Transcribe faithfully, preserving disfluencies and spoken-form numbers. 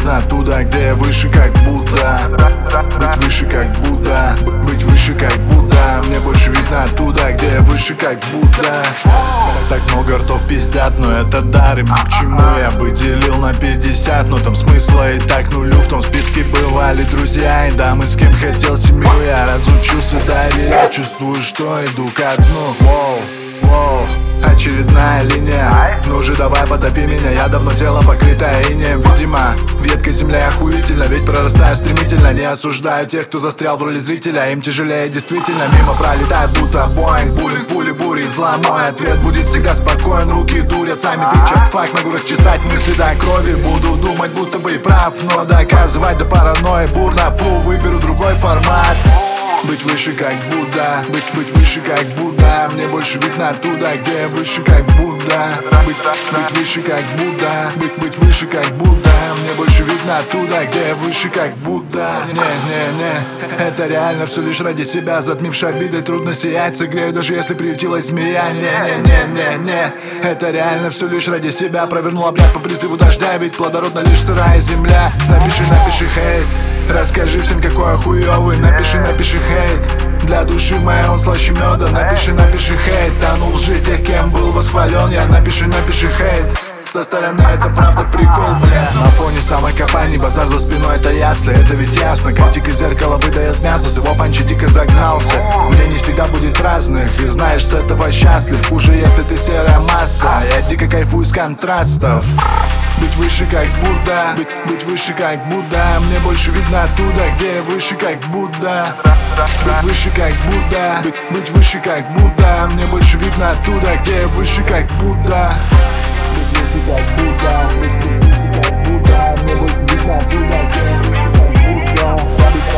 видно туда, где я выше как Будда. Быть выше как Будда, быть выше как Будда. Мне больше видно оттуда, где я выше как Будда. Так много ртов пиздят, но это дар им ни к чему. Я бы делил на пятьдесят, но там смысла и так нулю. В том списке бывали друзья и дамы, с кем хотел семью. Я разучился доверять, чувствую, что иду ко дну. Воу, воу, очередная линия. Ну же давай потопи меня, я давно тело покрытое инеем. Видимо, ветка земля охуительно, ведь прорастаю стремительно. Не осуждаю тех, кто застрял в роли зрителя, им тяжелее действительно. Мимо пролетает будто Боинг, буллинг, пули, бури, зла. Мой ответ будет всегда спокоен, руки дурят, сами тычат факт. Могу расчесать мысли до крови, буду думать, будто бы и прав, но доказывать до паранойи бурно. Фу, выберу другой формат. Быть выше как Будда, быть, быть выше как Будда. Мне больше видно оттуда, где я выше как Будда. Быть, быть выше как Будда, быть, быть выше как Будда. Мне больше видно оттуда, где я выше как Будда. Не-не-не, это реально все лишь ради себя. Затмивши обиды, трудно сиять, согрею, даже если приютилась змея. Не-не-не-не-не, это реально все лишь ради себя. Провернул обряд по призыву дождя, ведь плодородна лишь сырая земля. Напиши, напиши хейт, расскажи всем, какой хуёвый. Напиши, напиши хейт, для души моей он слаще меда. Напиши, напиши хейт, тонул в лжи тех, кем был восхвален я. Напиши, напиши хейт, со стороны это правда прикол, бля. На фоне самой компании базар за спиной, это ясно, это ведь ясно. Критик из зеркала выдает мясо, с его панчи дико загнался. Мне не всегда будет разных, и знаешь, с этого счастлив. Хуже, если ты серая масса, я дико кайфую с контрастов. Быть выше как Будда, быть, быть выше как Будда. Мне больше видно оттуда, где я выше как Будда. Быть выше как Будда, быть, быть выше как Будда. Мне больше видно оттуда, где я выше как Будда. Быть выше как Будда, быть выше как Будда. Мне больше видно оттуда, где я выше как Будда.